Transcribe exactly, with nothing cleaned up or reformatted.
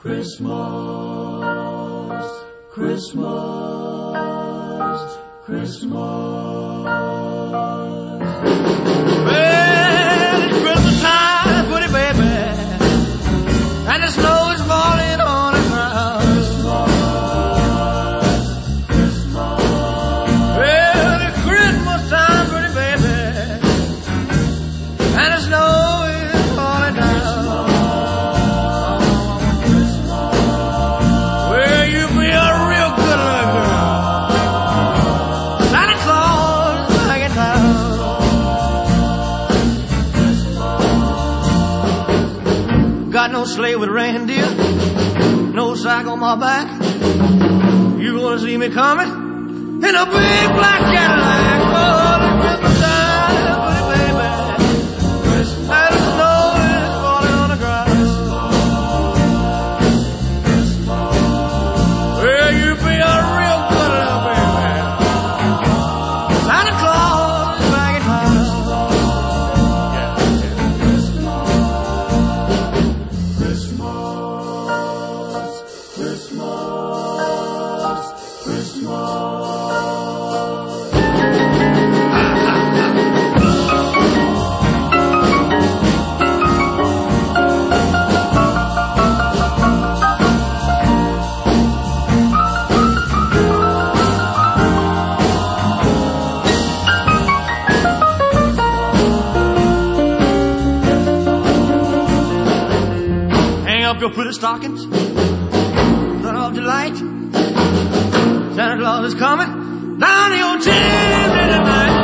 Christmas, Christmas, Christmas. Well, it's Christmas time, pretty baby, and the snow is falling on the ground. Christmas, Christmas. Well, it's Christmas time, pretty baby, and the snow is falling down. Got no sleigh with reindeer, no sack on my back. You gonna see me coming in a big black Cadillac. Oh, the Christmas time, pretty baby, and the snow is falling on the ground. Well, you be a real good little baby. Santa Claus is back in town. Your pretty stockings, turn off the light. Santa Claus is coming down your chimney tonight.